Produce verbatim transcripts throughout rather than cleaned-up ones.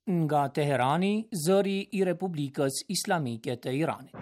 nga Teherani, zëri I Republikës Islamike të Iranit.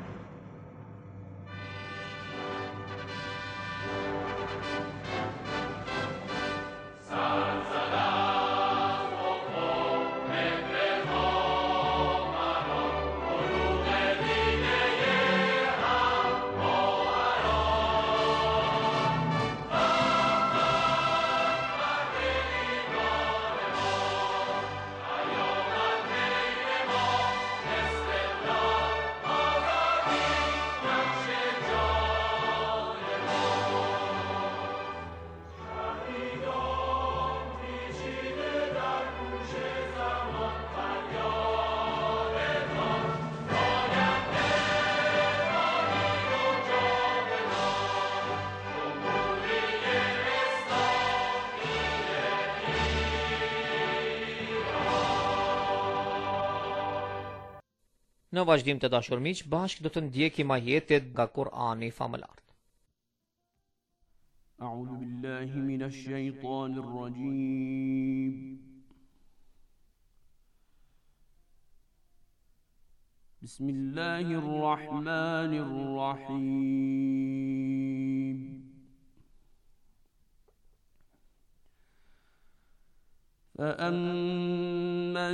Në vazhdim të dashur miq, bashkë do të ndjekim ajetet nga Kur'ani famëlar. A'udhu billahi minash shaitanir rajim. Bismillahir rahmanir rahim. فأما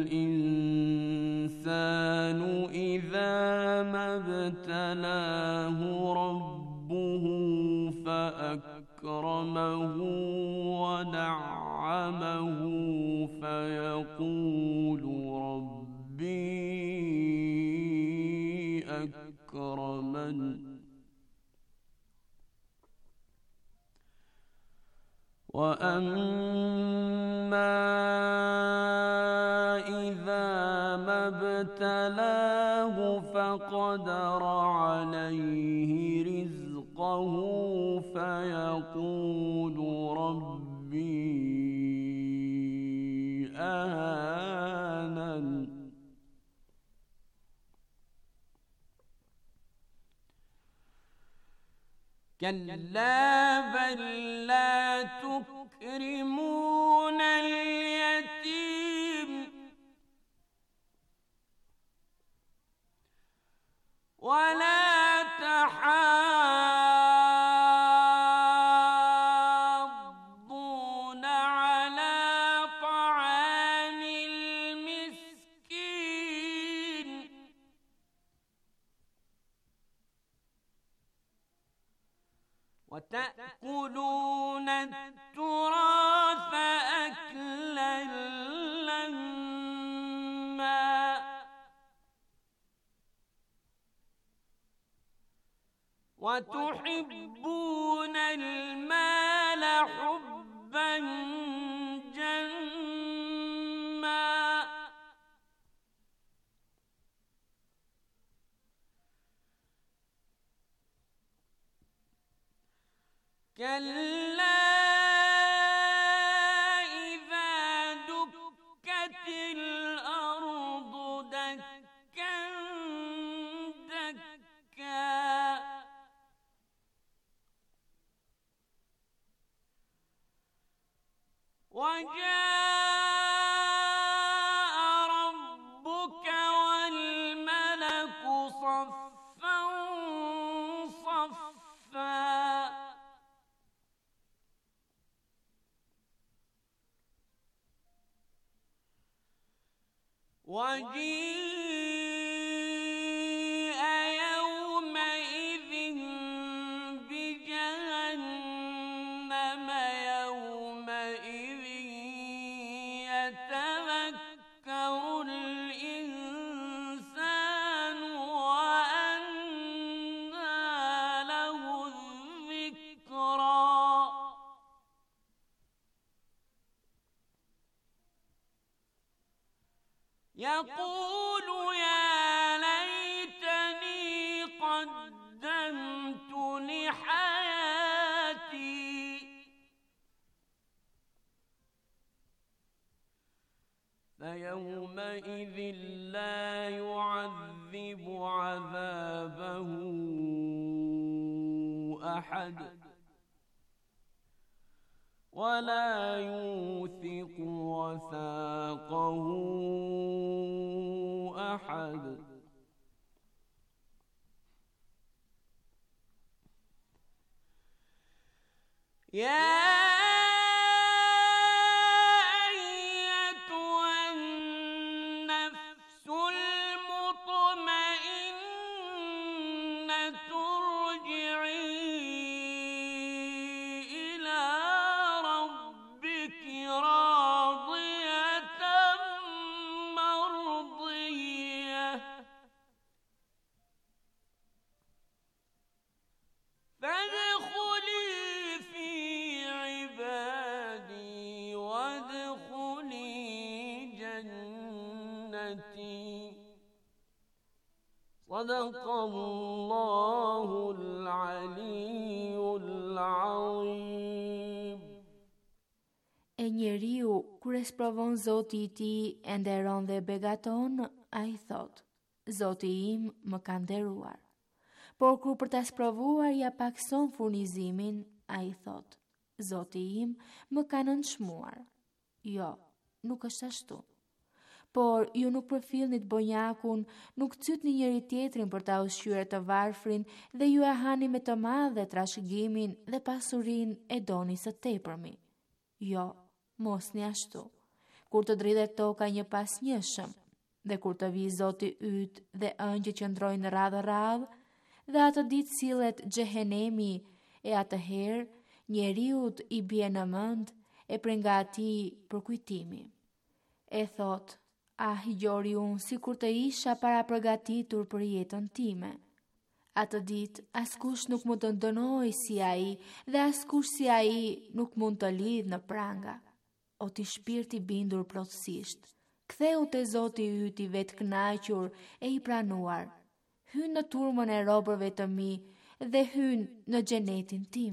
الإنسان إذا ما ابتلاه ربه فأكرمه ونعمه فيقول ربي أكرمن وأما إذا ما ابتلاه فقدر عليه رزقه فيقول ربي أهانن كلا بل لا تكرمون اليتيم ولا تحاضون على طعام المسكين وتأكلون التراث أكلا لما وتحبون المال حبا جما كلا إذا دكت الأرض دكا دكا وجاء ربك والملك صفا صفا وجيء يومئذ بجهنم يومئذ يتذكر الإنسان وأنى له الذكرى يقول يا ليتني قدمت لحياتي فيومئذ لا يعذب عذابه أحد ولا يوثق وثاقه أحد يا صدق الله العلي العظيم. E njeriu, kur e sprovon Zoti i tij e nderon dhe begaton, ai thot: Zoti im më ka nderuar. Por kur për ta sprovuar ja pakson furnizimin, ai thot: Zoti im më ka nënçmuar. Jo, nuk është ashtu. Por ju nuk përfillnit bonjakun, nuk cytni njëri tjetrin për ta ushqyer të varfrin dhe ju e hani me të madhe trashëgimin dhe pasurin e doni së tepërmi. Jo, mos një ashtu. Kur të dridhet toka një pas njëshëm, dhe kur të vi Zoti yt dhe ëngjëjt që ndrojnë radhë radhë, dhe atë ditë sillet xhehenemi, e atëherë njeriut i bie në mend e prej nga atij për kujtimi. E thot: Ah, gjori unë si kur të isha para përgatitur për jetën time. Atë ditë, askush nuk mund të ndënoj si ai dhe askush si ai nuk mund të lidh në pranga. O ti shpirti bindur plotësisht, ktheu te Zoti yt i vetë kënaqur e i pranuar. Hyn në turmën e robërve të mi dhe hyn në xhenetin tim.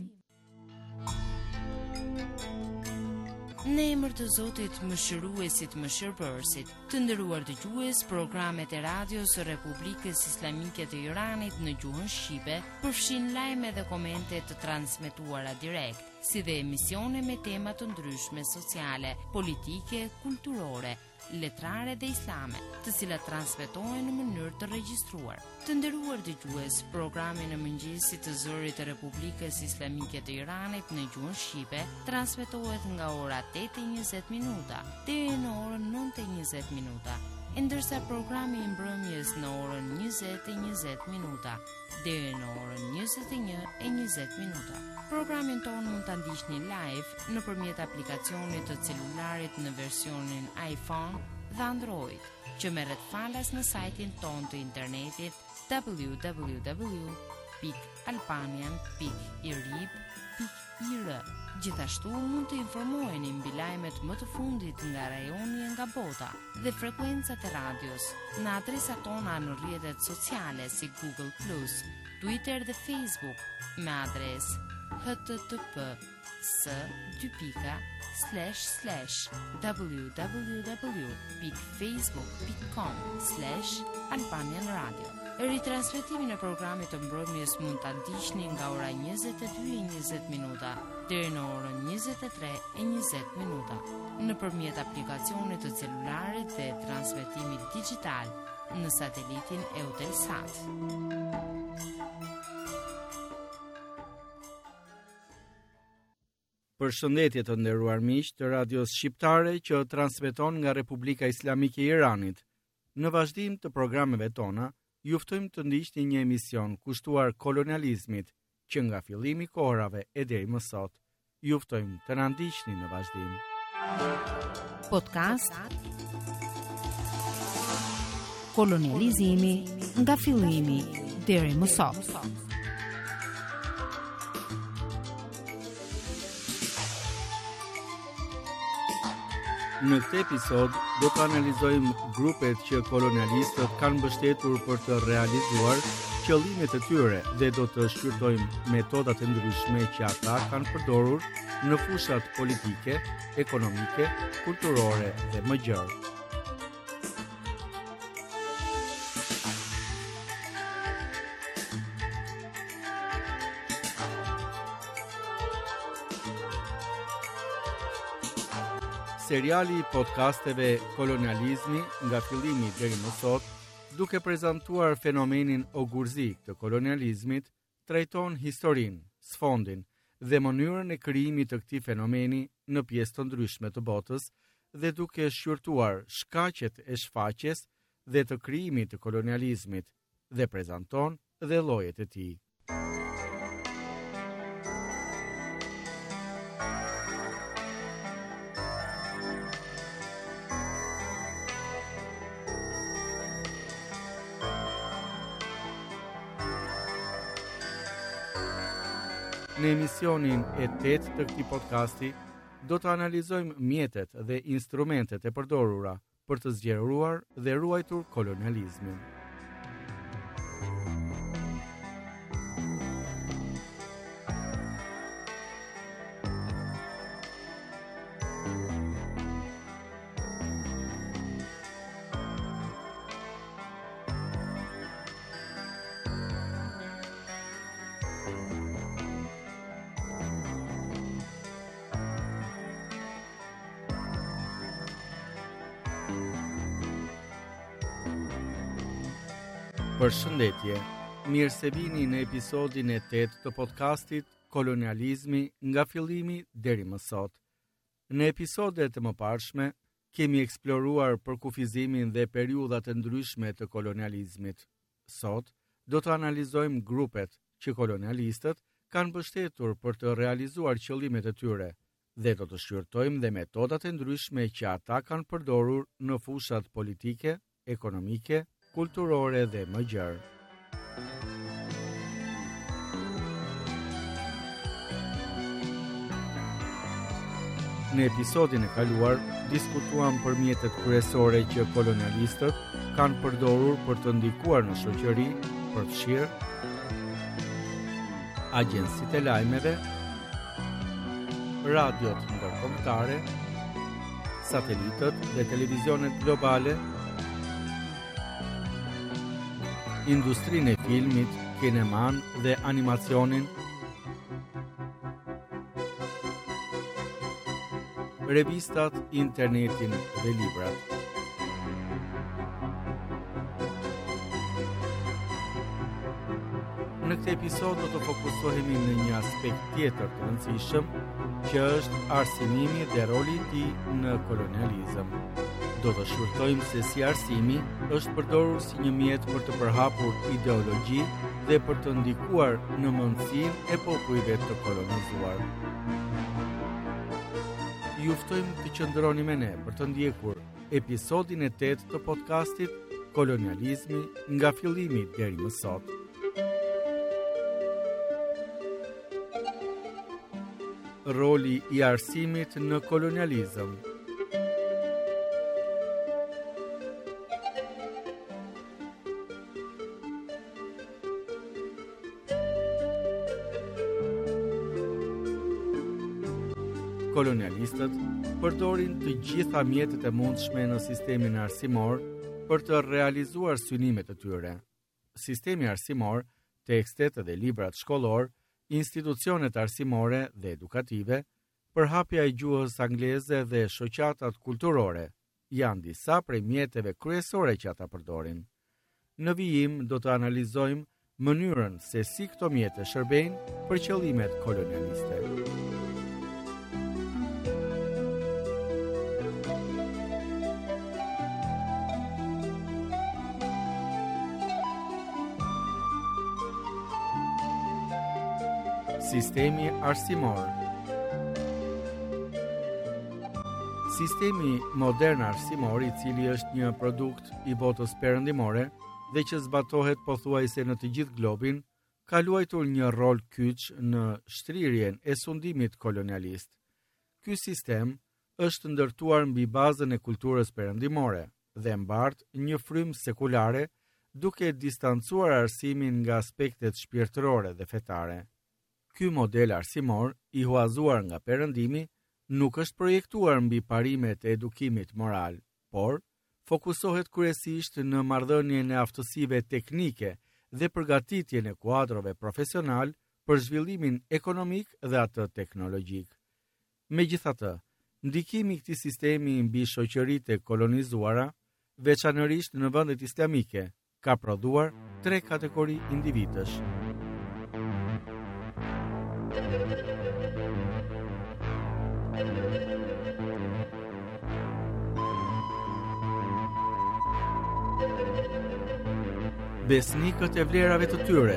Në emër të Zotit Mëshiruesit Mëshirbërësit, të nderuar dëgjues, programet e radios së Republikës Islamike të Iranit në gjuhën shqipe përfshin lajme dhe komente të transmetuara direkt, si dhe emisione me tema të ndryshme sociale, politike, kulturore, letrare dhe islame, të cilat transmetohen në mënyrë të regjistruar. Të nderuar dëgjues, programi në mëngjesit të zërit të Republikës Islamike të Iranit në gjuhën shqipe transmetohet nga ora tetë e njëzet minuta deri në orën nëntë e njëzet minuta, e ndërsa programi i mbrëmjes në orën njëzet e njëzet minuta deri në orën njëzet e një e njëzet minuta. Programin tonë mund ta ndiqni live nëpërmjet aplikacionit të celularit në versionin iPhone dhe Android, që merret falas në sajtin tonë të internetit w w w pikë albanian pikë irib pikë i r. Gjithashtu mund të informoheni mbi lajmet më të fundit nga rajoni e nga bota dhe frekuencat e radios në adresat tona në rrjetet sociale si Google plus, Twitter dhe Facebook me adres http s dy pika slash slash www pikë facebook pikë com slash albanian radio. Ritransmetimin e programit të mbrëmjes mund ta ndiqni nga ora njëzet e dy e njëzet minuta deri në orën njëzet e tre e njëzet minuta nëpërmjet aplikacionit të celularit dhe transmetimit digjital në satelitin Eutelsat. Përshëndetje të nderuar miq të radios shqiptare që transmeton nga Republika Islamike e Iranit. Në vazhdim të programeve tona, ju ftojmë të ndiqni një emision kushtuar kolonializmit që nga fillimi i kohërave e deri më sot. Ju ftojmë të na ndiqni në vazhdim. Podcast Kolonializmi nga fillimi deri më sot. Në këtë episod do të analizojmë grupet që kolonialistët kanë mbështetur për të realizuar qëllimet e tyre dhe do të shqyrtojmë metodat e ndryshme që ata kanë përdorur në fushat politike, ekonomike, kulturore dhe më gjërë. Seriali i podcasteve Kolonializmi nga fillimi deri më sot, duke prezantuar fenomenin ogurzik të kolonializmit, trajton historinë, sfondin dhe mënyrën e krijimit të këtij fenomeni në pjesë të ndryshme të botës dhe duke shqyrtuar shkaqet e shfaqjes dhe të krijimit të kolonializmit dhe prezanton dhe llojet e tij. Në emisionin e tetë të këtij podcasti, do të analizojmë mjetet dhe instrumentet e përdorura për të zgjeruar dhe ruajtur kolonializmin. Përshëndetje, mirë se vini në episodin e tetë të podcastit Kolonializmi nga fillimi deri më sot. Në episodet të mëparshme, kemi eksploruar përkufizimin dhe periudhat e ndryshme të kolonializmit. Sot, do të analizojmë grupet që kolonialistët kanë mbështetur për të realizuar qëllimet e tyre dhe do të shqyrtojmë dhe metodat e ndryshme që ata kanë përdorur në fushat politike, ekonomike, kulturore dhe më gjerë. Në episodin e kaluar, diskutuam për mjetet kryesore që kolonialistët kanë përdorur për të ndikuar në shoqëri, përfshirë agjencitë e lajmeve, radiot ndërkombëtare, satelitët dhe televizionet globale, industrinë e filmit, kineman dhe animacionin, revistat, internetin dhe librat. Në këtë episod do të fokusohemi në një aspekt tjetër të rëndësishëm, që është arsimimi dhe roli i tij në kolonializëm. Do të shqyrtojmë se si arsimi është përdorur si një mjet për të përhapur ideologji dhe për të ndikuar në mendsinë e popujve të kolonizuar. Ju ftojmë të qëndroni me ne për të ndjekur episodin e tetë të podcastit Kolonializmi nga fillimi deri më sot. Roli i arsimit në kolonializëm. Kolonialistët përdorin të gjitha mjetet e mundshme në sistemin arsimor për të realizuar synimet e tyre. Sistemi arsimor, tekstet dhe librat shkollor, institucionet arsimore dhe edukative, përhapja e gjuhës angleze dhe shoqatat kulturore janë disa prej mjeteve kryesore që ata përdorin. Në vijim do të analizojmë mënyrën se si këto mjete shërbejnë për qëllimet kolonialiste. Sistemi arsimor. Sistemi modern arsimor, i cili është një produkt i botës perëndimore dhe që zbatohet pothuajse në të gjithë globin, ka luajtur një rol kyç në shtrirjen e sundimit kolonialist. Ky sistem është ndërtuar mbi bazën e kulturës perëndimore dhe mbart një frymë sekulare, duke distancuar arsimin nga aspektet shpirtërore dhe fetare. Ky model arsimor, i huazuar nga perëndimi, nuk është projektuar mbi parimet e edukimit moral, por fokusohet kryesisht në marrëdhënien e aftësive teknike dhe përgatitjen e kuadrove profesional për zhvillimin ekonomik dhe atë teknologjik. Megjithatë, Ndikimi i këtij sistemi mbi shoqëritë e kolonizuara, veçanërisht në vendet islamike, ka prodhuar tre kategori individësh. Besnikët e vlerave të tyre.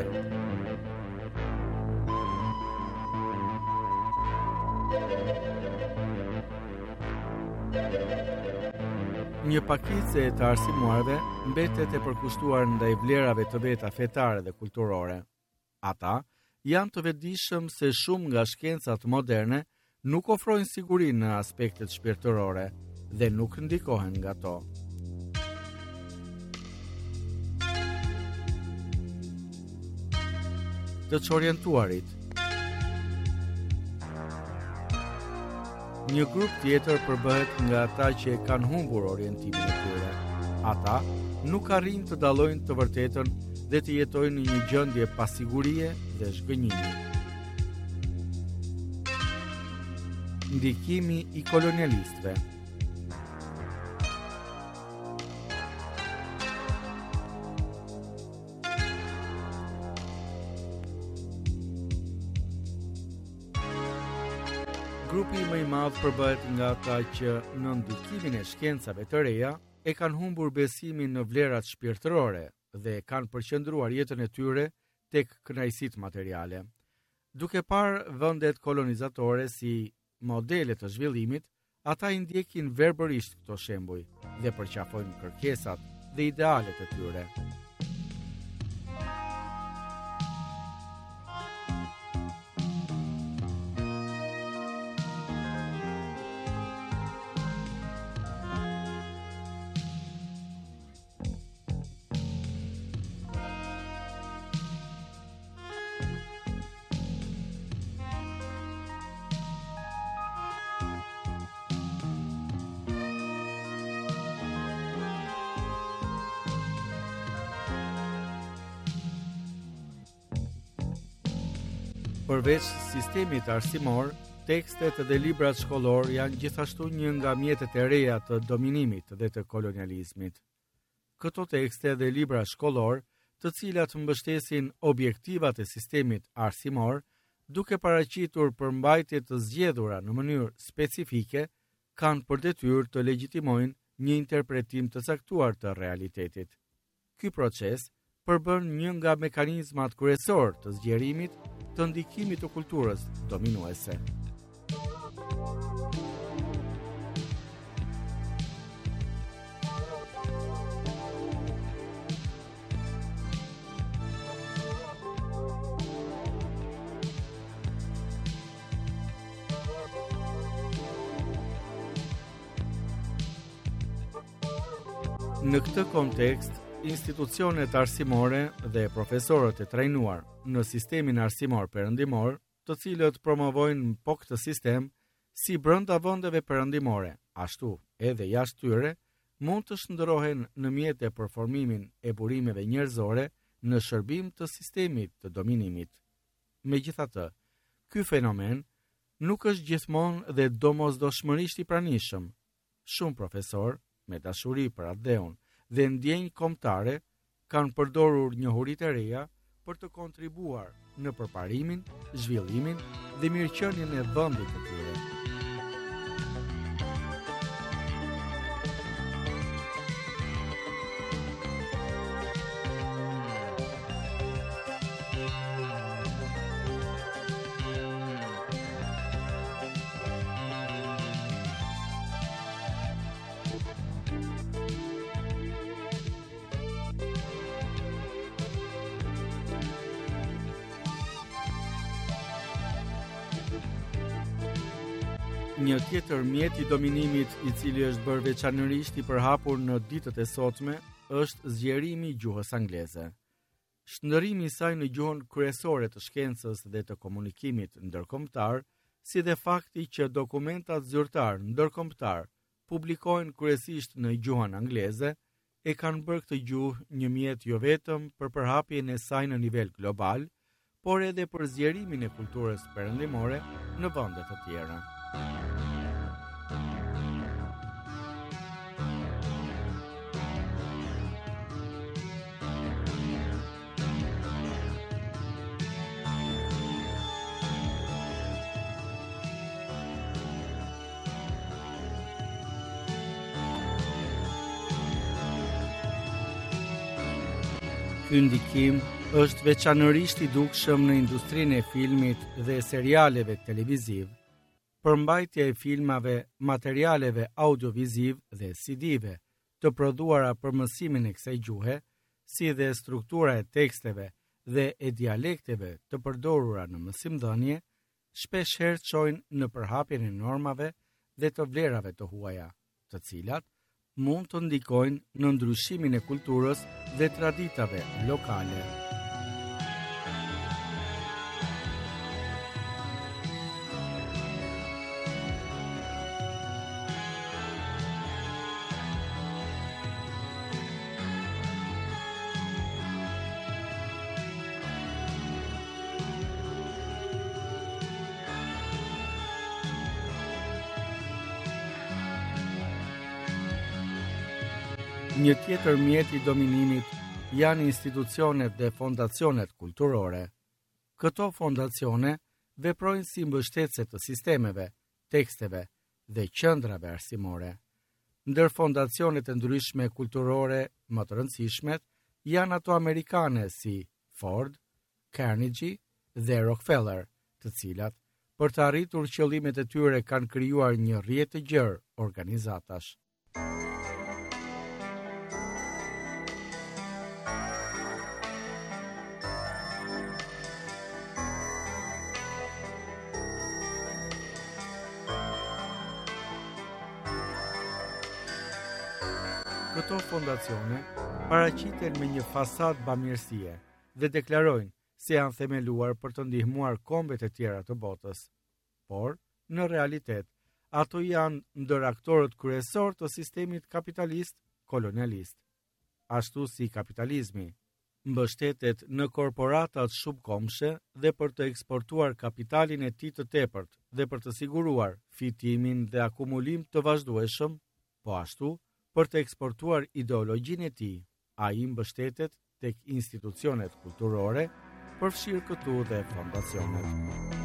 Një pakicë e të arsimuarve mbetet e përkushtuar ndaj vlerave të veta fetare dhe kulturore. Ata janë të vetëdijshëm se shumë nga shkencat moderne nuk ofrojnë siguri në aspektet shpirtërore dhe nuk ndikohen nga to. Të çorientuarit. Një grup tjetër përbëhet nga ata që e kanë humbur orientimin e tyre. Ata nuk arrin të dallojnë të vërtetën dhe të jetojnë në një gjendje pasigurie dhe zhgënjimi. Ndikimi i kolonialistëve. Grupi më i madh përbëhet nga ata që në ndikimin e shkencave të reja e kanë humbur besimin në vlerat shpirtërore dhe kanë përqendruar jetën e tyre tek kënaqësitë materiale. Duke parë vendet kolonizatore si modele të zhvillimit, ata i ndjekin verbërisht këto shembuj dhe përqafojnë kërkesat dhe idealet e tyre. Përveç sistemit arsimor, tekstet dhe librat shkollor janë gjithashtu një nga mjetet e reja të dominimit dhe të kolonializmit. Këto tekste dhe libra shkollor, të cilat mbështesin objektivat e sistemit arsimor, duke paraqitur përmbajtje të zgjedhura në mënyrë specifike, kanë për detyrë të legjitimojnë një interpretim të caktuar të realitetit. Ky proces përbën një nga mekanizmat kryesor të zgjerimit të ndikimit të kulturës dominuese. Në këtë kontekst, institucionet arsimore dhe profesorët e trajnuar në sistemin arsimor perëndimor, të cilët promovojnë po këtë sistem, si brenda vendeve perëndimore, ashtu edhe jashtë tyre, mund të shndërrohen në mjete për formimin e burimeve njerëzore në shërbim të sistemit të dominimit. Megjithatë, ky fenomen nuk është gjithmonë dhe domosdoshmërisht i pranishëm. Shumë profesor, me dashuri për atë dheun dhe ndjenjë kombëtare, kanë përdorur njohuritë e reja për të kontribuar në përparimin, zhvillimin dhe mirëqenien e vendit të tyre. Një tjetër mjet i dominimit i cili është bërë veçanërisht i përhapur në ditët e sotme është zgjerimi i gjuhës angleze. Shndërrimi i saj në gjuhën kryesore të shkencës dhe të komunikimit ndërkombëtar, si dhe fakti që dokumentat zyrtar ndërkombëtar publikohen kryesisht në gjuhën angleze, e kanë bërë këtë gjuhë një mjet jo vetëm për përhapjen e saj në nivel global, por edhe për zgjerimin e kulturës perëndimore në vende të tjera. Ky ndikim është veçanërisht i dukshëm në industrinë e filmit dhe serialeve televiziv, përmbajtja e filmave, materialeve audioviziv dhe C D-ve të prodhuara për mësimin e kësaj gjuhe, si dhe struktura e teksteve dhe e dialekteve të përdorura në mësimdhënie, shpeshherë çojnë në përhapjen e normave dhe të vlerave të huaja, të cilat mund të ndikojnë në ndryshimin e kulturës dhe traditave lokale. Një tjetër mjet i dominimit janë institucionet dhe fondacionet kulturore. Këto fondacione veprojnë si mbështetëse të sistemeve, teksteve dhe qendrave arsimore. Ndër fondacionet e ndryshme kulturore më të rëndësishmet janë ato amerikane si Ford, Carnegie dhe Rockefeller, të cilat për të arritur qëllimet e tyre kanë krijuar një rrjet të gjerë organizatash. Këto fondacione paraqiten me një fasadë bamirësie dhe deklarojnë se janë themeluar për të ndihmuar kombet e tjera të botës. Por, në realitet, ato janë ndër aktorët kryesor të sistemit kapitalist kolonialist. Ashtu si kapitalizmi mbështetet në korporatat shumëkombëshe dhe për të eksportuar kapitalin e tij të tepërt dhe për të siguruar fitimin dhe akumulim të vazhdueshëm, po ashtu për të eksportuar ideologjinë e tij, ai mbështetet tek institucionet kulturore, përfshirë këtu dhe fondacionet.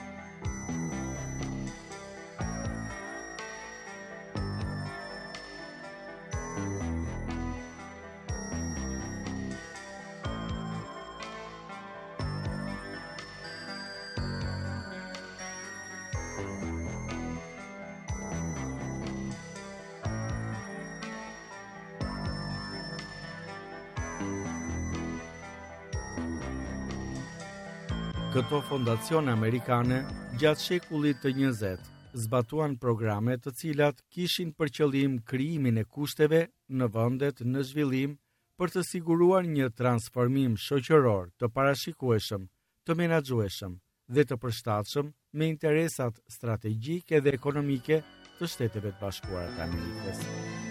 Këto fondacione amerikane gjatë shekullit të njëzet zbatuan programe të cilat kishin për qëllim krijimin e kushteve në vendet në zhvillim për të siguruar një transformim shoqëror të parashikueshëm, të menaxhueshëm dhe të përshtatshëm me interesat strategjike dhe ekonomike të Shteteve të Bashkuara të Amerikës.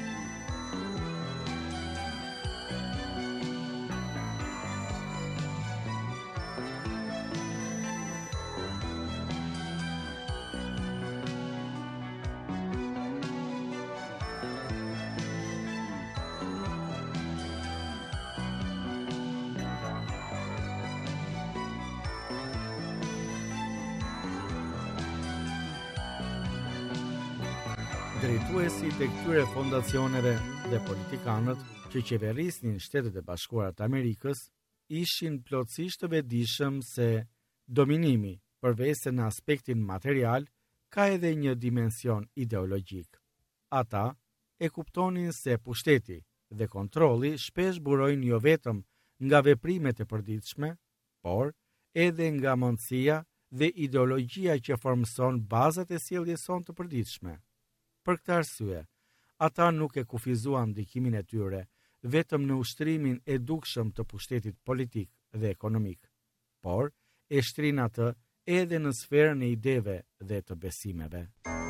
Drejtuesi të këtyre fondacioneve dhe politikanët që qeverisnin Shtetet e Bashkuara të Amerikës ishin plotësisht të vetëdijshëm se dominimi, përveç se në aspektin material, ka edhe një dimension ideologjik. Ata e kuptonin se pushteti dhe kontrolli shpesh burojnë jo vetëm nga veprimet e përditshme, por edhe nga mundësia dhe ideologjia që formson bazat e sjelljes sonë të përditshme. Për këtë arsye, ata nuk e kufizuan ndikimin e tyre vetëm në ushtrimin e dukshëm të pushtetit politik dhe ekonomik, por e shtrin atë edhe në sferën e ideve dhe të besimeve.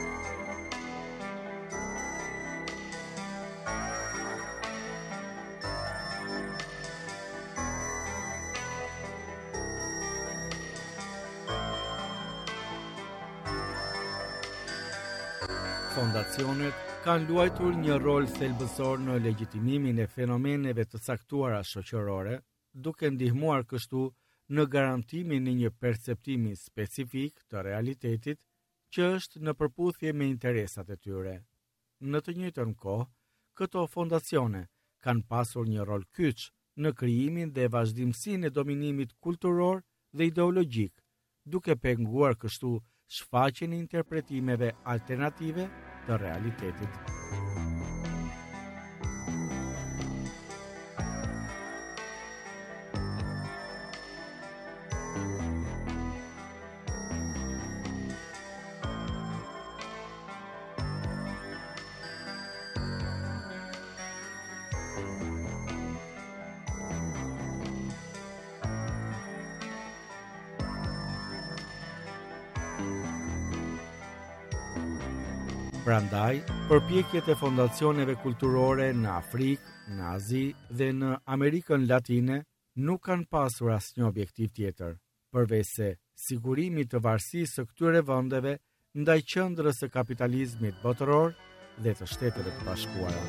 Fondacionet kanë luajtur një rol thelbësor në legjitimimin e fenomeneve të caktuara shoqërore, duke ndihmuar kështu në garantimin e një perceptimi specifik të realitetit që është në përputhje me interesat e tyre. Në të njëjtën kohë, këto fondacione kanë pasur një rol kyç në krijimin dhe vazhdimsinë e dominimit kulturor dhe ideologjik, duke penguar kështu shfaqjen e interpretimeve alternative të realitetit. Prandaj, përpjekjet e fondacioneve kulturore në Afrikë, në Azi dhe në Amerikën Latine nuk kanë pasur asnjë objektiv tjetër, përveç se sigurimi të varësisë së këtyre vendeve ndaj qendrës së kapitalizmit botëror dhe të Shteteve të Bashkuara.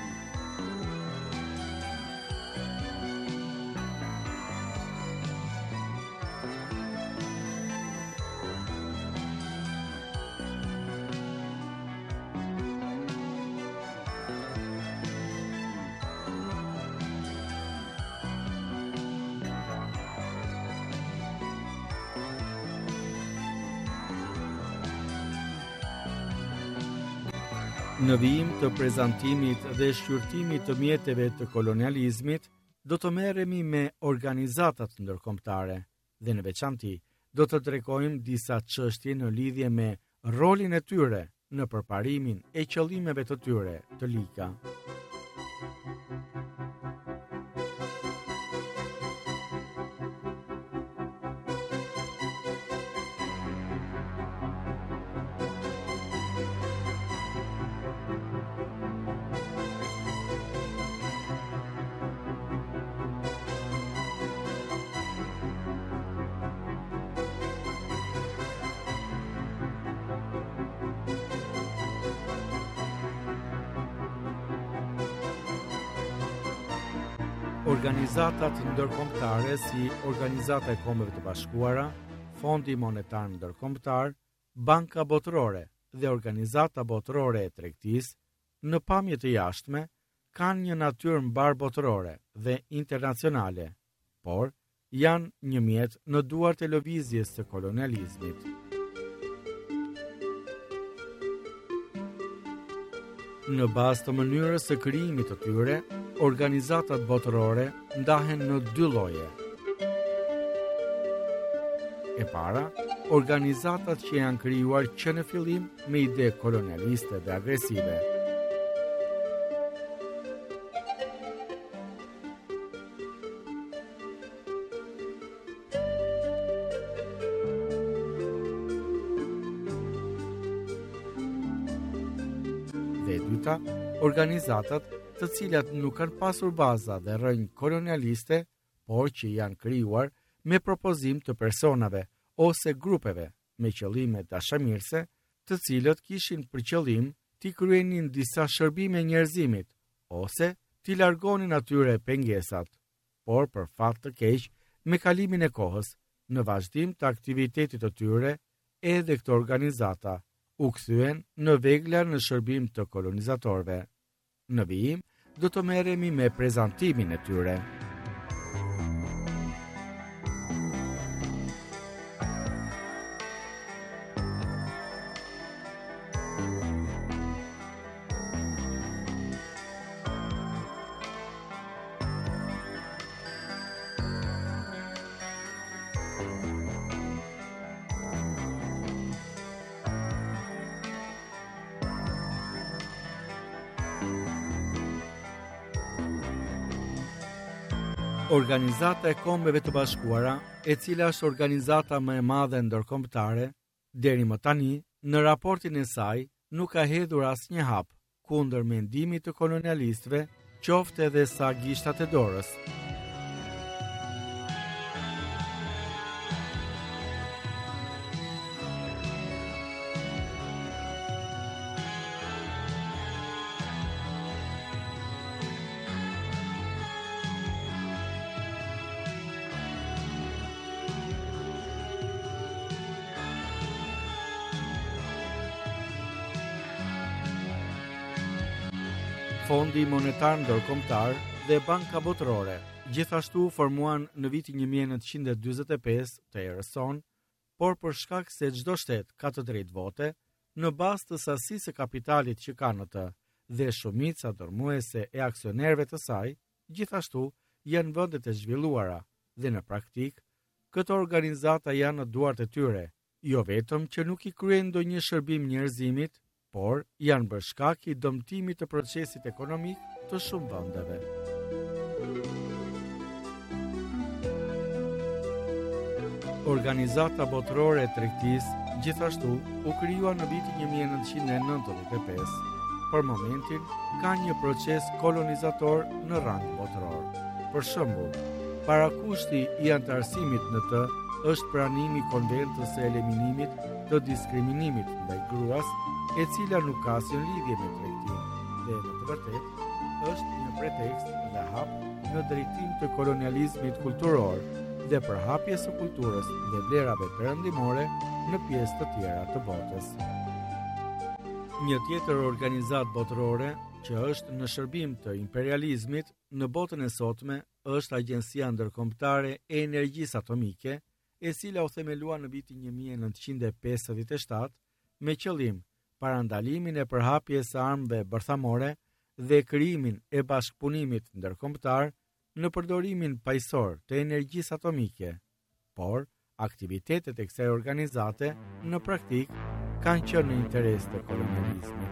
Në vijim të prezantimit dhe shqyrtimit të mjeteve të kolonializmit, do të merremi me organizatat ndërkombëtare dhe në veçanti do të tregojmë disa çështje në lidhje me rolin e tyre në përparimin e qëllimeve të tyre të lika. Organizatat ndërkombëtare si Organizata e Kombeve të Bashkuara, Fondi Monetar Ndërkombëtar, Banka Botërore dhe Organizata Botërore e Tregtisë, në pamje të jashtme, kanë një natyrë mbar botërore dhe internacionale, por janë një mjet në duart e lëvizjes së kolonializmit. Në bazë të mënyrës së krijimit të tyre, organizatat botërore ndahen në dy lloje. E para, organizatat që janë krijuar që në fillim me ide kolonialiste dhe agresive. Dhe e dyta, organizatat të cilat nuk kanë pasur baza dhe rrënjë kolonialiste, por që janë krijuar me propozim të personave ose grupeve me qëllime dashamirëse, të cilët kishin për qëllim t'i kryenin disa shërbime njerëzimit ose t'i largonin atyre pengesat, por për fat të keq, me kalimin e kohës, në vazhdim të aktivitetit të tyre, edhe këto organizata u kthyen në vegla në shërbim të kolonizatorëve. Në vijim, do të merremi me prezantimin e tyre. Organizata e Kombeve të Bashkuara, e cila është organizata më e madhe ndërkombëtare, deri më tani, në raportin e saj, nuk ka hedhur asnjë hap kundër mendimit të kolonialistëve, qoftë edhe sa gishtat e dorës. Fondi Monetar Ndërkombëtar dhe Banka Botërore gjithashtu formuan në vitin një mijë e nëntëqind e dyzet e pesë të erës sonë, por për shkak se çdo shtet ka të drejtë vote, në bazë të sasisë së kapitalit që ka në të dhe shumica dërmuese e aksionerëve të saj, gjithashtu janë vendet e zhvilluara dhe në praktik, këto organizata janë në duart e tyre, jo vetëm që nuk i kryen ndonjë shërbim njerëzimit, por janë bërë shkak i dëmtimit të procesit ekonomik të shumë vendeve. Organizata botërore e tregtisë gjithashtu u krijua në vitin një mijë e nëntëqind e nëntëdhjetë e pesë. Për momentin ka një proces kolonizator në rang botëror. Për shembull, parakushti i antarësimit në të është pranimi i konventës së eliminimit të diskriminimit ndaj gruas, e cila nuk ka asnjë lidhje me tregtinë, dhe në të vërtetë është një pretekst dhe hap në drejtim të kolonializmit kulturor dhe përhapjes së kulturës dhe vlerave perëndimore në pjesë të tjera të botës. Një tjetër organizatë botërore që është në shërbim të imperializmit në botën e sotme është Agjencia Ndërkombëtare e Energjisë Atomike, e cila u themelua në vitin një mijë e nëntëqind e pesëdhjetë e shtatë me qëllim parandalimin e përhapjes së armëve bërthamore dhe krijimin e bashkëpunimit ndërkombëtar në përdorimin pajësor të energjisë atomike, por aktivitetet e kësaj organizate në praktik kanë qenë në interes të kolonializmit.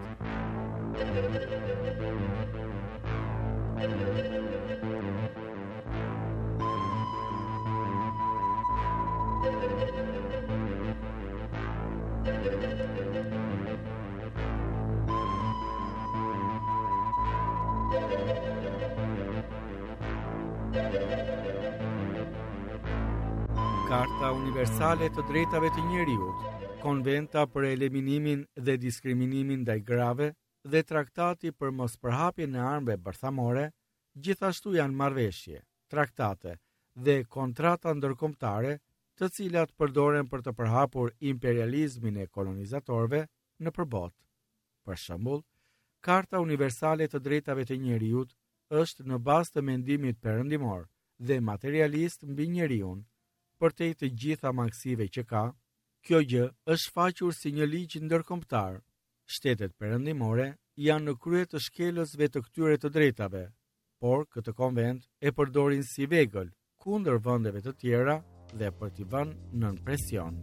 Karta Universale të Drejtave të Njeriut, Konventa për eliminimin dhe diskriminimin ndaj grave dhe Traktati për mospërhapjen e armëve bërthamore, gjithashtu janë marrëveshje, traktate dhe kontrata ndërkombëtare, të cilat përdoren për të përhapur imperializmin e kolonizatorëve në përbot. Për shembull, Karta Universale të Drejtave të Njeriut është në bazë të mendimit perëndimor dhe materialist mbi njeriun, përtej të gjitha mangësive që ka. Kjo gjë është faqur si një ligj ndërkombëtar. Shtetet perëndimore janë në krye të shkelësve të këtyre të drejtave, por këtë konvent e përdorin si vegël kundër vendeve të tjera dhe për t'i vënë nën presion.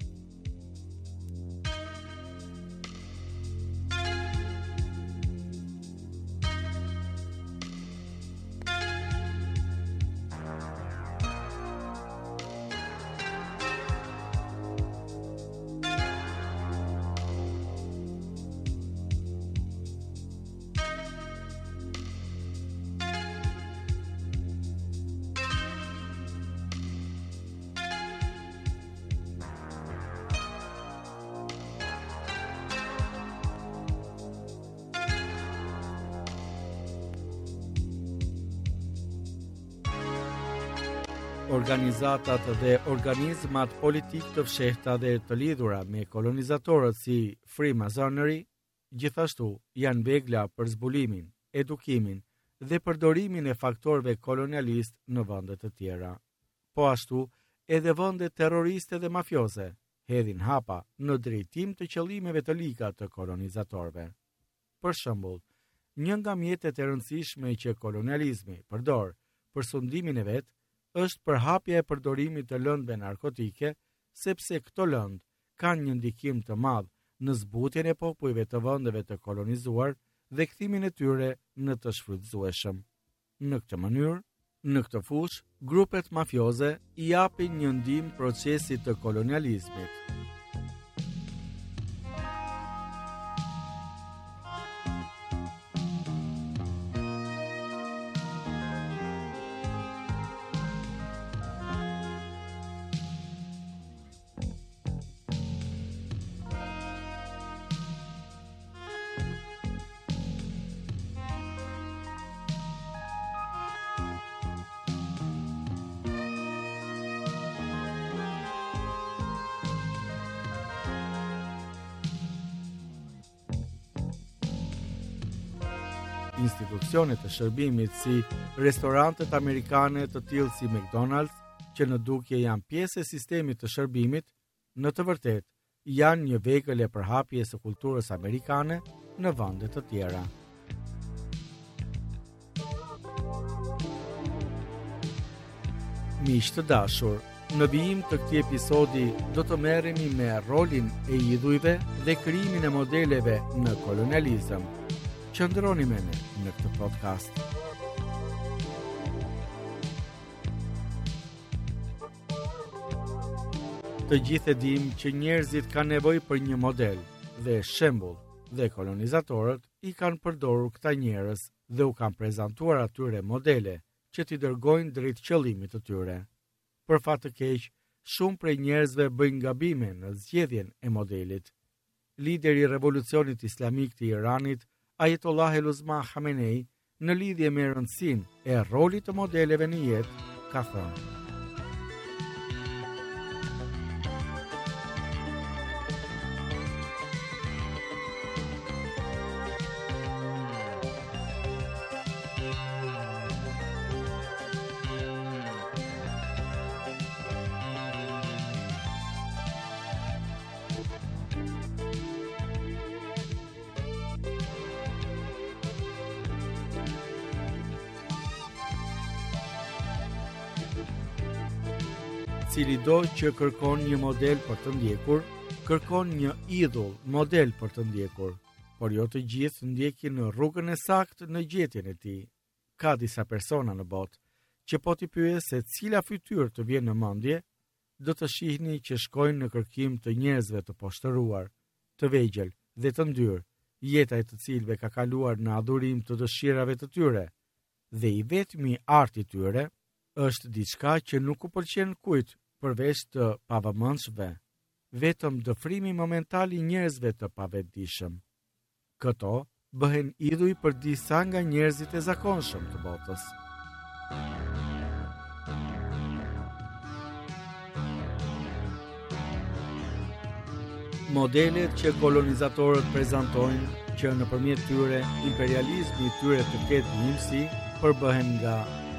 Organizatat dhe organizmat politik të fshehta dhe të lidhura me kolonizatorët si Freemasonry, gjithashtu janë vegla për zbulimin, edukimin dhe përdorimin e faktorëve kolonialist në vende të tjera. Po ashtu, edhe vende terroriste dhe mafioze hedhin hapa në drejtim të qëllimeve të liga të kolonizatorëve. Për shembull, një nga mjetet e rëndësishme që kolonializmi përdor për sundimin e vet është përhapja e përdorimit të lëndëve narkotike, sepse këto lëndë kanë një ndikim të madh në zbutjen e popujve të vendeve të kolonizuar dhe kthimin e tyre në të shfrytëzueshëm. Në këtë mënyrë, në këtë fushë, grupet mafioze i japin një ndihmë procesit të kolonializmit. institucione të shërbimit si restorantet amerikane të tillë si McDonald's, që në dukje janë pjesë e sistemit të shërbimit, në të vërtetë janë një vegël e përhapjes së kulturës amerikane në vende të tjera. Miq të dashur, në vijim të këtij episodi do të merremi me rolin e idhujve dhe krijimin e modeleve në kolonializëm. Qëndroni me ne në këtë podcast. Të gjithë e dim që njerëzit kanë nevojë për një model dhe shembull, dhe kolonizatorët i kanë përdorur këta njerëz dhe u kanë prezantuar atyre modele që t'i dërgojnë drejt qëllimit të tyre. Për fat të keq, shumë prej njerëzve bëjnë gabime në zgjedhjen e modelit. Lideri i revolucionit islamik të Iranit, Ayatollah Eluzma Khamenei, në lidhje me rëndësinë e rolit të modeleve në jetë, ka thënë: Cili do që kërkon një model për të ndjekur, kërkon një idhull model për të ndjekur, por jo të gjithë ndjekin në rrugën e saktë në gjetjen e tij. Ka disa persona në botë që po t'i pyes se cila fytyrë të vjen në mendje, do të shihni që shkojnë në kërkim të njerëzve të poshtëruar, të vegjël dhe të ndyrë, jeta e të cilëve ka kaluar në adhurim të dëshirave të tyre, dhe i vetmi arti i tyre është diçka që nuk u pëlqen kujt përveç të pavëmendshve, vetëm dëfrimi momental i njerëzve të pavetdijshëm. Këto bëhen idhuj për disa nga njerëzit e zakonshëm të botës. Modelet që kolonizatorët prezantojnë që nëpërmjet tyre imperializmi i tyre të ketë njësi përbëhen nga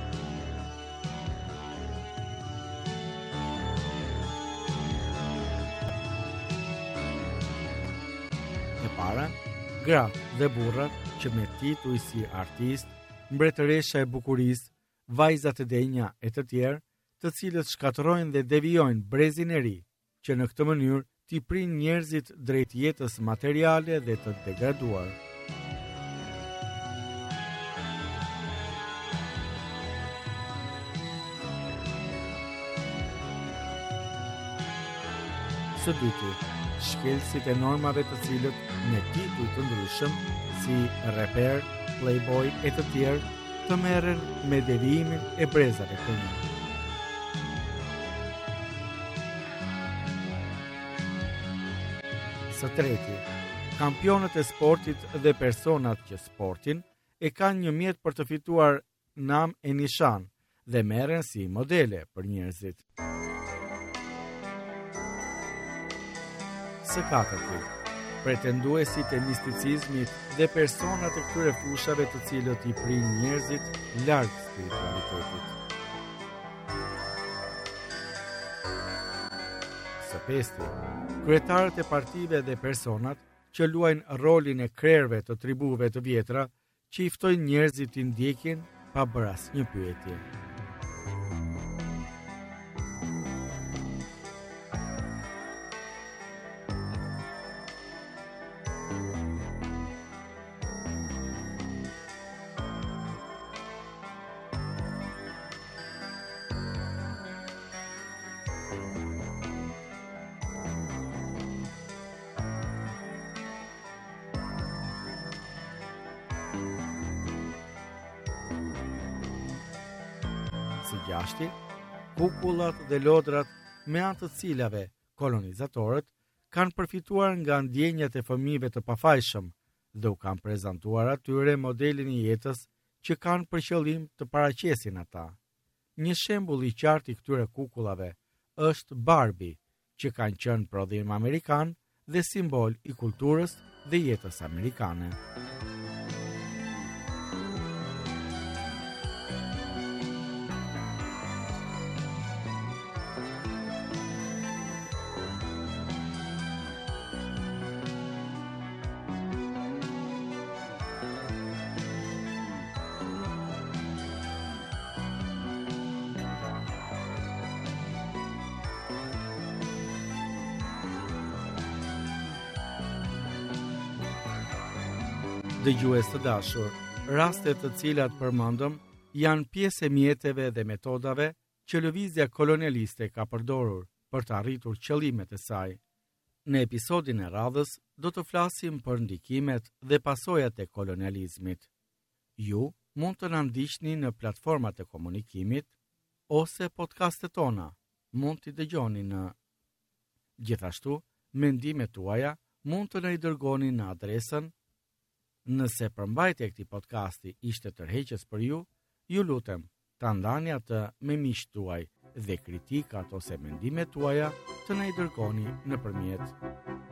para, gratë dhe burrat që me tituj si artist, mbretëresha e bukurisë, vajzat e denja e të tjerë, të cilët shkatërrojnë dhe devijojnë brezin e ri, që në këtë mënyrë t'i prinë njerëzit drejt jetës materiale dhe të degraduar. Së dyti, shkelësit e normave të cilët me tituj të ndryshëm, si reper, playboy e të tjerë, të merren me devijimin e brezave të një. Së treti, kampionët e sportit dhe personat që sportin e kanë një mjet për të fituar nam e nishan dhe merren si modele për njerëzit. Së katërti, pretenduesit e misticizmit dhe personat e këtyre fushave të cilët i prinë njerëzit larg spiritualitetit. Së pesti, kryetarët e partive dhe personat që luajnë rolin e krerëve të tribuve të vjetra që i ftojnë njerëzit të ndjekin pa bërë asnjë pyetje. Së gjashti, kukullat dhe lodrat me anë të cilave kolonizatorët kanë përfituar nga ndjenjat e fëmijëve të pafajshëm dhe u kanë prezantuar atyre modelin e jetës që kanë për qëllim të paraqesin ata. Një shembull i qartë i këtyre kukullave është Barbie, që kanë qenë prodhim amerikan dhe simbol i kulturës dhe jetës amerikane. Dëgjues të dashur, rastet të cilat përmendëm janë pjesë e mjeteve dhe metodave që lëvizja kolonialiste ka përdorur për të arritur qëllimet e saj. Në episodin e radhës do të flasim për ndikimet dhe pasojat e kolonializmit. Ju mund të na ndiqni në platformat e komunikimit ose podcastet tona. Mund t'i dëgjoni në. Gjithashtu, mendimet tuaja mund të na i dërgoni në adresën. Nëse përmbajtja e këtij podcasti ishte tërheqës për ju, ju lutem ta ndani atë me miqtë tuaj dhe kritikat ose mendimet tuaja të na i dërgoni nëpërmjet.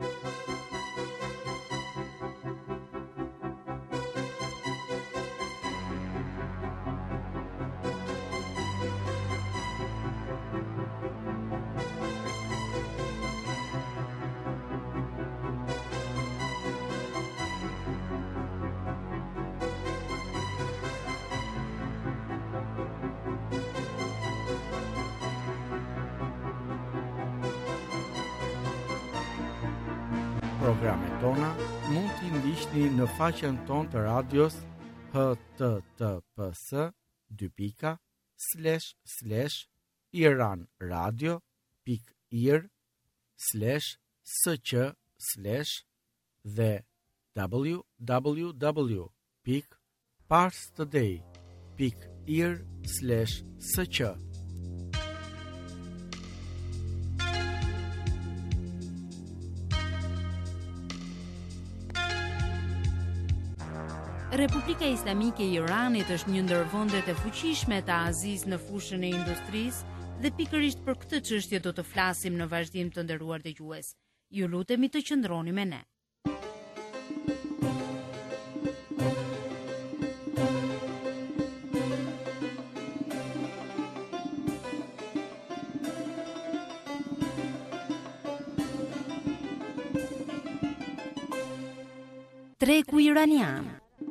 Programet tona mund t'i ndiqni në faqen tonë të radios h t t p s dy pika slash slash iran radio pik ir slash s q slash dhe w w w pik pars today pik ir slash s q. Republika Islamike e Iranit është një ndër vendet e fuqishme të Azisë në fushën e industrisë dhe pikërisht për këtë çështje do të flasim në vazhdim, të nderuar dëgjues. Ju lutemi të qëndroni me ne. Treku iranian.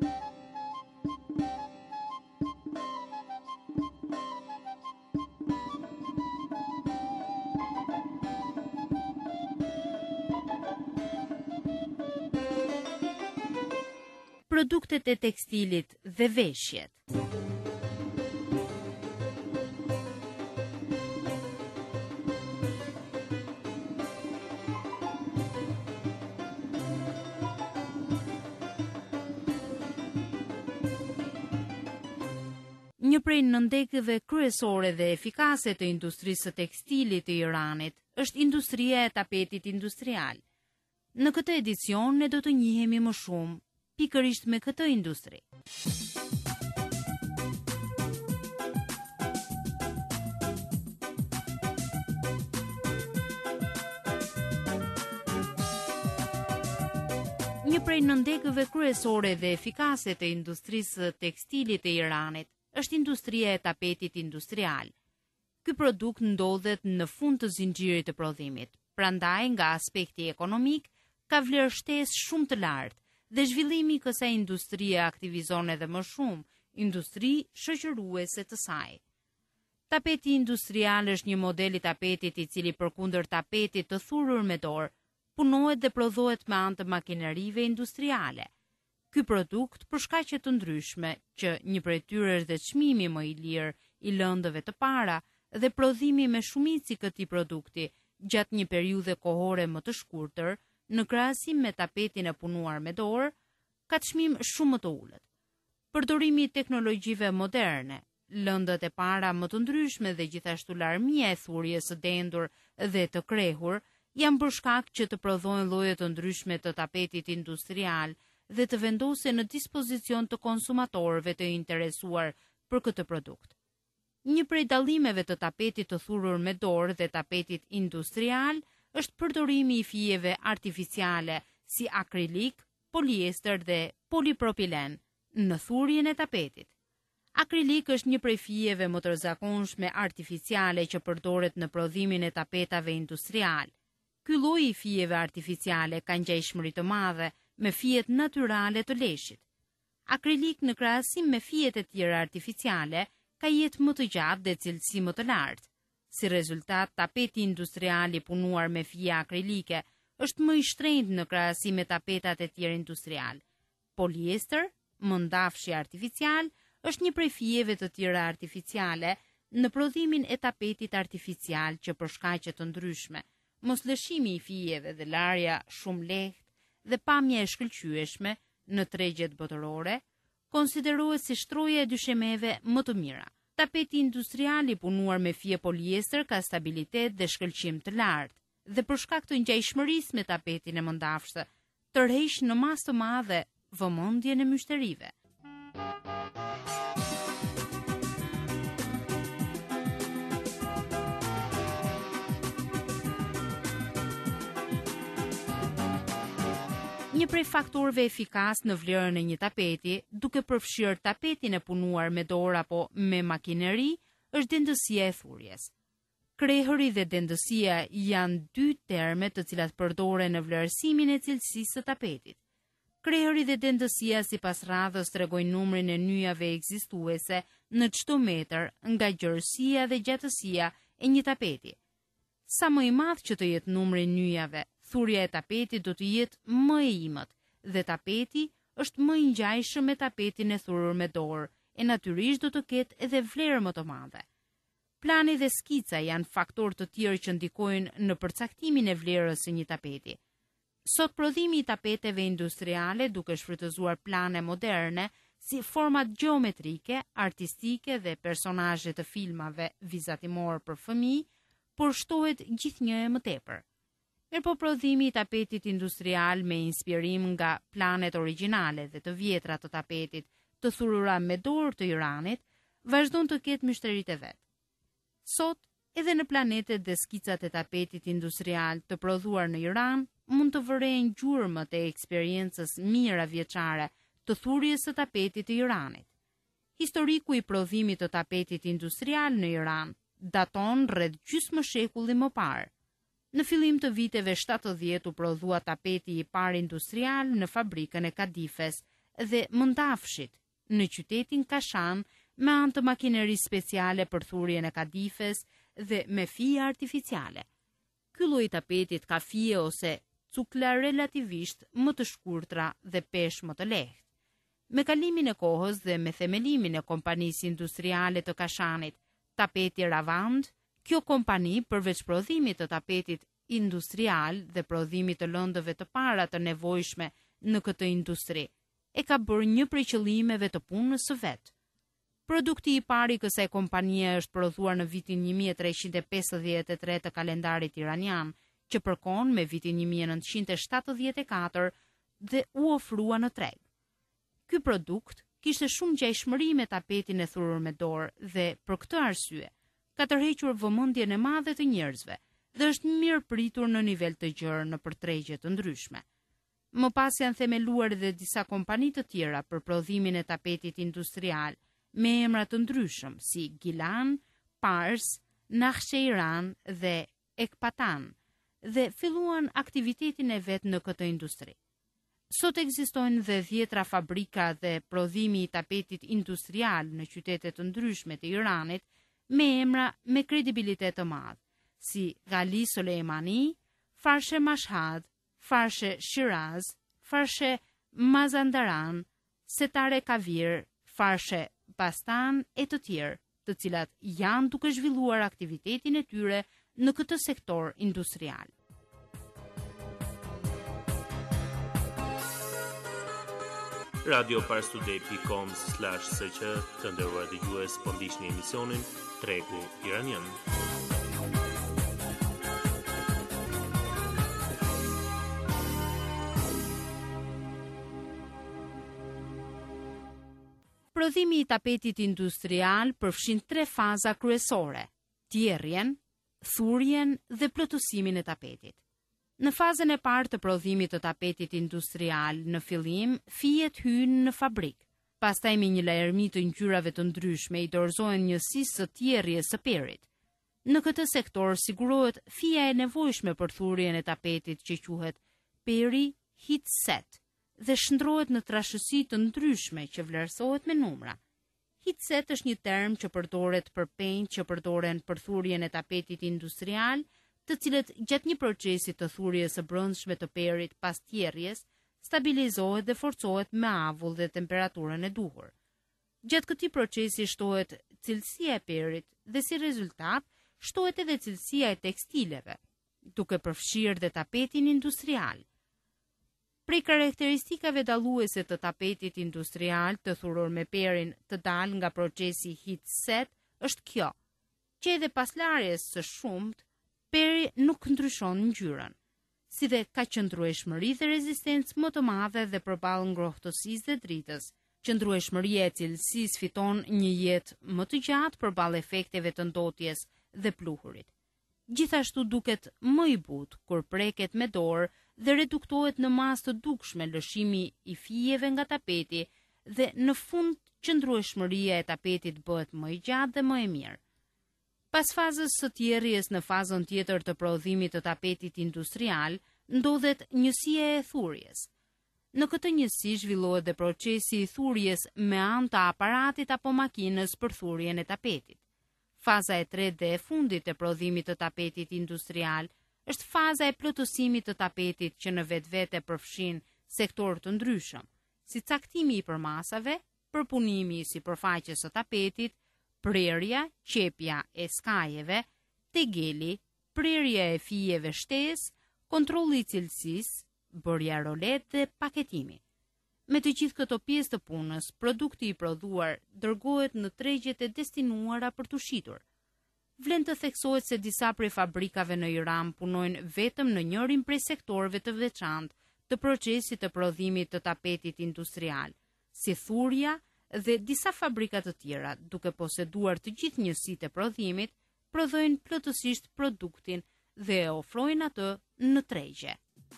Produktet e tekstilit dhe veshjet. Një prej nëndekëve kryesore dhe efikase të industrisë së tekstilit të Iranit është industria e tapetit industrial. Në këtë edicion ne do të njihemi më shumë pikërisht me këtë industri. Një prej nëndekëve kryesore dhe efikase të industrisë tekstilit të Iranit është industria e tapetit industrial. Ky produkt ndodhet në fund të zinxhirit të prodhimit, prandaj nga aspekti ekonomik ka vlerështesë shumë të lartë dhe zhvillimi i kësaj industrie aktivizon edhe më shumë industri shoqëruese të saj. Tapeti industrial është një model i tapetit i cili përkundër tapetit të thurur me dorë, punohet dhe prodhohet me anë të makinerive industriale. Ky produkt, për shkaqe të ndryshme, që një prej tyre është dhe çmimi më i lirë i lëndëve të para dhe prodhimi me shumicë i këtij produkti gjatë një periudhe kohore më të shkurtër, në krahasim me tapetin e punuar me dorë, ka çmim shumë më të ulët. Përdorimi i teknologjive moderne, lëndët e para më të ndryshme dhe gjithashtu larmia e thurjes së dendur dhe të krehur janë për shkak që të prodhohen lloje të ndryshme të tapetit industrial dhe të vendosen në dispozicion të konsumatorëve të interesuar për këtë produkt. Një prej dallimeve të tapetit të thurur me dorë dhe tapetit industrial është përdorimi i fijeve artificiale si akrilik, poliester dhe polipropilen në thurjen e tapetit. Akrilik është një prej fijeve më të zakonshme artificiale që përdoret në prodhimin e tapetave industrial. Ky lloj i fijeve artificiale ka ngjashmëri të madhe me fijet natyrale të leshit. Akrilik në krahasim me fijet e tjera artificiale ka jetë më të gjatë dhe cilësi më të lartë. Si rezultat, tapeti industrial i punuar me fije akrilike është më i shtrenjtë në krahasim me tapetat e tjera industrial. Poliester, mëndafshi artificial, është një prej fijeve të tjera artificiale në prodhimin e tapetit artificial që për shkaqe të ndryshme, moslëshimi i fijeve dhe larja shumë lehtë dhe pamje e shkëlqyeshme në tregjet botërore, konsiderohet si shtroja e dyshemeve më të mira. Tapeti industrial i punuar me fije poliester ka stabilitet dhe shkëlqim të lartë dhe për shkak të ngjajshmërisë me tapetin e mëndafshtë, tërheq në masë të madhe vëmendjen e mysterive. Një prej faktorëve efikas në vlerën e një tapeti, duke përfshirë tapetin e punuar me dorë apo me makineri, është dendësia e thurjes. Krehëri dhe dendësia janë dy terme të cilat përdoren në vlerësimin e cilësisë së tapetit. Krehëri dhe dendësia sipas radhës tregojnë numrin e nyjave ekzistuese në çdo metër nga gjerësia dhe gjatësia e një tapeti. Sa më i madh që të jetë numri i nyjave, thurja e tapetit do të jetë më e imët dhe tapeti është më i ngjajshëm me tapetin e thurur me dorë, e natyrisht do të ketë edhe vlerë më të madhe. Plani dhe skica janë faktorë të tjerë që ndikojnë në përcaktimin e vlerës së një tapeti. Sot prodhimi i tapeteve industriale duke shfrytëzuar plane moderne si format gjeometrike, artistike dhe personazhe të filmave vizatimor për fëmijë, por shtohet gjithnjë e më tepër. Mirë po prodhimi i tapetit industrial me inspirim nga planet origjinale dhe të vjetra të tapetit të thurura me dorë të Iranit, vazhdon të ketë mysteritë e vet. Sot, edhe në planetet dhe skicat e tapetit industrial të prodhuar në Iran, mund të vërejnë gjurmët e eksperiencës mira vjeçare të thurjes së tapetit të Iranit. Historiku i prodhimit të tapetit industrial në Iran daton rreth gjysmë shekulli më parë. Në fillim të viteve shtatëdhjetë u prodhua tapeti i parë industrial në fabrikën e Kadifes dhe Mëndafshit në qytetin Kashan me anë të makinerisë speciale për thurjen e Kadifes dhe me fije artificiale. Ky lloj tapetit ka fije ose cukla relativisht më të shkurtra dhe peshë më të lehtë. Me kalimin e kohës dhe me themelimin e kompanisë industriale të Kashanit, tapeti Ravand, kjo kompani përveç prodhimit të tapetit industrial dhe prodhimit të lëndëve të para të nevojshme në këtë industri, e ka bërë një prej qëllimeve të punës së vet. Produkti i parë i kësaj kompanie është prodhuar në vitin një mijë e treqind e pesëdhjetë e tre të kalendarit iranian, që përkon me vitin një mijë e nëntëqind e shtatëdhjetë e katër dhe u ofrua në treg. Ky produkt kishte shumë ngjajshmëri me tapetin e thurur me dorë dhe për këtë arsye ka tërhequr vëmendjen e madhe të njerëzve dhe është mirë pritur në nivel të gjerë në përtregje të ndryshme. Më pas janë themeluar edhe disa kompani të tjera për prodhimin e tapetit industrial me emra të ndryshëm si Gilan, Pars, Nakhcheiran dhe Ekpatan dhe filluan aktivitetin e vet në këtë industri. Sot ekzistojnë dhe dhjetra fabrika dhe prodhimi i tapetit industrial në qytete të ndryshme të Iranit me emra me kredibilitet të madh, si Ghali Soleimani, Farshe Mashhad, Farshe Shiraz, Farshe Mazandaran, Setare Kavir, Farshe Bastan e të tjerë, të cilat janë duke zhvilluar aktivitetin e tyre në këtë sektor industrial. radio parstude dot com slash s q të nderuar dëgjues, po ndiqni emisionin Tregu Iranian. Prodhimi i tapetit industrial përfshin tre faza kryesore: tjerrjen, thurjen dhe plotësimin e tapetit. Në fazën e parë të prodhimit të tapetit industrial, në fillim, fijet hynë në fabrik. Pastaj me një lajërmi të ngjyrave të ndryshme i dorëzohen njësisë së tjerrjes së perit. Në këtë sektor sigurohet fija e nevojshme për thurjen e tapetit që quhet peri heat set dhe shndrohet në trashësi të ndryshme që vlerësohet me numra. Heat set është një term që përdoret për penjë që përdoren për thurjen e tapetit industrial, të cilët gjatë një procesi të thurjes së brendshme të perit pas tjerrjes stabilizohet dhe forcohet me avull dhe temperaturën e duhur. Gjatë këtij procesi shtohet cilësia e perit dhe si rezultat shtohet edhe cilësia e tekstileve, duke përfshirë dhe tapetin industrial. Prej karakteristikave dalluese të tapetit industrial të thurur me perin të dalë nga procesi heat set është kjo, që edhe pas larjes së shumt, peri nuk ndryshon ngjyrën, si dhe ka qëndrueshmëri dhe rezistencë më të madhe dhe përballë ngrohtësisë dhe dritës. Qëndrueshmëria e cilësisë fiton një jetë më të gjatë përballë efekteve të ndotjes dhe pluhurit. Gjithashtu duket më i butë kur preket me dorë dhe reduktohet në masë të dukshme lëshimi i fijeve nga tapeti dhe në fund qëndrueshmëria e tapetit bëhet më i gjatë dhe më e mirë. Pas fazës së tjerrjes në fazën tjetër të prodhimit të tapetit industrial, ndodhet njësia e thurjes. Në këtë njësi zhvillohet dhe procesi i thurjes me anë të aparatit apo makinës për thurjen e tapetit. Faza e tretë dhe e fundit të prodhimit të tapetit industrial është faza e plotësimit të tapetit që në vetvete përfshin sektor të ndryshëm, si caktimi i përmasave, përpunimi i sipërfaqes së tapetit, prerja, qepja e skajeve, tegeli, prerja e fijeve shtesë, kontrolli i cilësisë, bërja rolet dhe paketimi. Me të gjithë këto pjesë të punës, produkti i prodhuar dërgohet në tregjet e destinuara për të shitur. Vlen të theksohet se disa prej fabrikave në Iran punojnë vetëm në njërin prej sektorëve të veçantë të procesit të prodhimit të tapetit industrial, si thurja dhe disa fabrika të tjera, duke poseduar të gjithë njësitë e prodhimit, prodhojnë plotësisht produktin dhe e ofrojnë atë në tregje.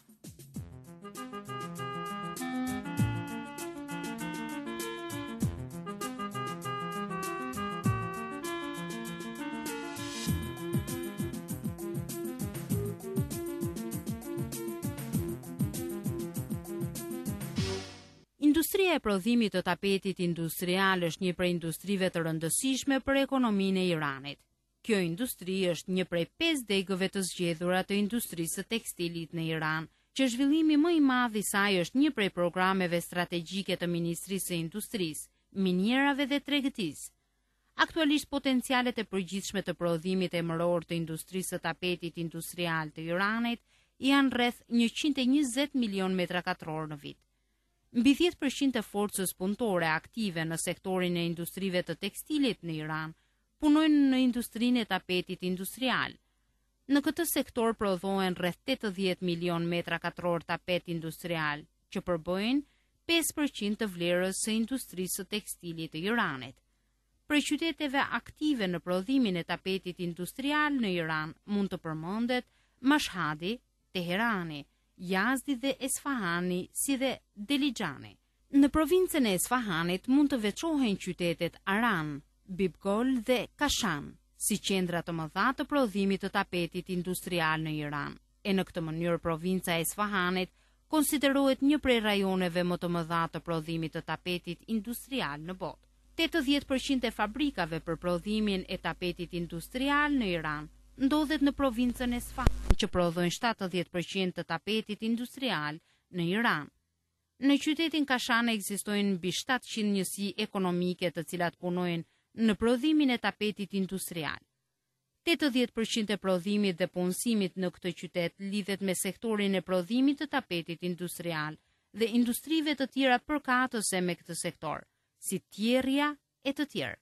Industria e prodhimit të tapetit industrial është një prej industrive të rëndësishme për ekonominë e Iranit. Kjo industri është një prej pesë degëve të zgjedhura të industrisë së tekstilit në Iran, që zhvillimi më i madh i saj është një prej programeve strategjike të Ministrisë së Industrisë, Minierave dhe Tregtisë. Aktualisht potencialet e përgjithshme të prodhimit emëror të industrisë së tapetit industrial të Iranit janë rreth njëqind e njëzet milion metra katror në vit. Mbi dhjetë përqind e forcës punëtore aktive në sektorin e industrive të tekstilit në Iran punojnë në industrinë e tapetit industrial. Në këtë sektor prodhohen rreth tetëdhjetë milion metra katror tapet industrial, që përbëjnë pesë përqind të vlerës së industrisë së tekstilit të Iranit. Për qyteteve aktive në prodhimin e tapetit industrial në Iran mund të përmendet Mashhadi, Teherani, Yazdi dhe Esfahani, si dhe Delixhani. Në provincën e Esfahanit mund të veçohen qytetet Aran, Bibgol dhe Kashan, si qendra të mëdha të prodhimit të tapetit industrial në Iran. E në këtë mënyrë provinca e Esfahanit konsiderohet një prej rajoneve më të mëdha të prodhimit të tapetit industrial në botë. tetëdhjetë përqind e fabrikave për prodhimin e tapetit industrial në Iran ndodhet në provincën e Esfahan, që prodhojnë shtatëdhjetë përqind të tapetit industrial në Iran. Në qytetin Kashan ekzistojnë mbi shtatëqind njësi ekonomike të cilat punojnë në prodhimin e tapetit industrial. tetëdhjetë përqind e prodhimit dhe punësimit në këtë qytet lidhet me sektorin e prodhimit të tapetit industrial dhe industrive të tjera përkatëse me këtë sektor, si tjerrja e të tjerë.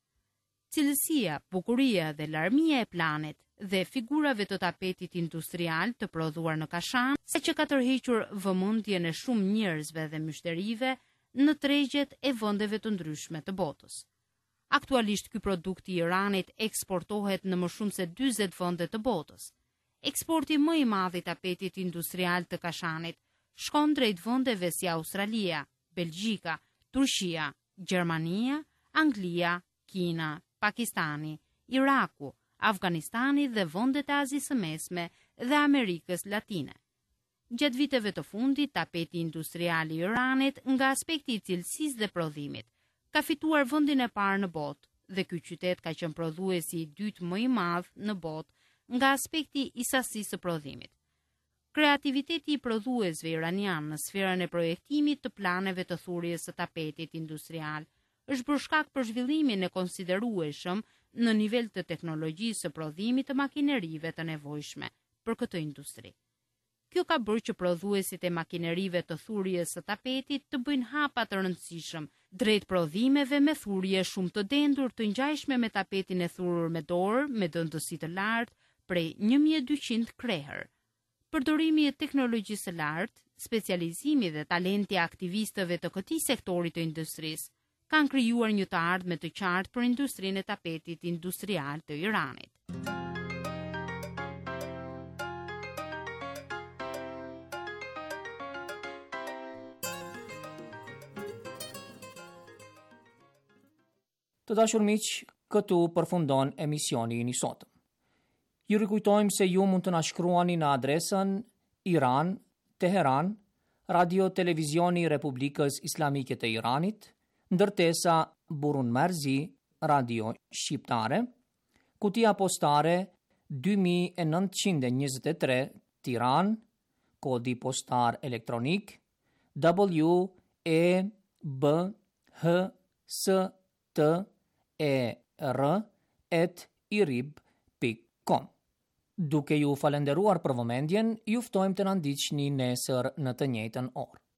Cilësia, bukuria dhe larmia e planet dhe figurave të tapetit industrial të prodhuar në Kashan, se që ka tërhequr vëmendjen e shumë njerëzve dhe mysterive në tregjet e vendeve të ndryshme të botës. Aktualisht ky produkt i Iranit eksportohet në më shumë se dyzet vende të botës. Eksporti më i madh i tapetit industrial të Kashanit shkon drejt vendeve si Australia, Belgjika, Turqia, Gjermania, Anglia, Kina, Pakistani, Iraku, Afganistani dhe vendet e Azisë së Mesme dhe Amerikës Latine. Gjatë viteve të fundit, tapeti industrial i Iranit nga aspekti i cilësisë dhe prodhimit ka fituar vendin e parë në botë dhe ky qytet ka qenë prodhuesi i dytë më i madh në botë nga aspekti i sasisë së prodhimit. Kreativiteti i prodhuesve iranian në sferën e projektimit të planeve të thurjes së tapetit industrial është bërë shkak për zhvillimin e konsiderueshëm në nivel të teknologjisë së prodhimit të makinerive të nevojshme për këtë industri. Kjo ka bërë që prodhuesit e makinerive të thurjes së tapetit të bëjnë hapa të rëndësishëm drejt prodhimeve me thurje shumë të dendur të ngjajshme me tapetin e thurur me dorë me dëndësi të lartë prej një mijë e dyqind krehër. Përdorimi i teknologjisë së lartë, specializimi dhe talenti i aktivistëve të këtij sektori të industrisë kanë krijuar një të ardhme të qartë për industrinë e tapetit industrial të Iranit. Të dashur miq, këtu përfundon emisioni i sotëm. Ju rikujtojmë se ju mund të na shkruani në adresën Iran, Teheran, Radio Televizioni Republikës Islamike të Iranit, ndërtesa Burun Marzi, Radio Shqiptare, kutia postare dy mijë e nëntëqind e njëzet e tre, Tiran, kodi postar elektronik W E B H S T E R at irib pikë com. Duke ju falenderuar për vëmendjen, ju ftojmë të na ndiqni nesër në të njëjtën orë.